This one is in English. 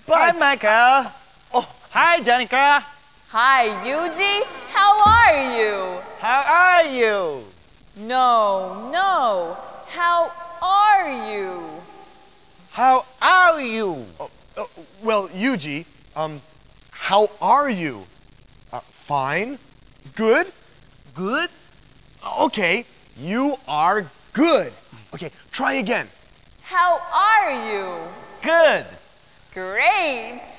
Hi, Michael. Oh, hi, Janica. Hi, Yuji. How are you? How are you? No. How are you? How are you? Well, Yuji, how are you? Fine? Good? Good? Okay, you are good. Okay, try again. How are you? Good. Great.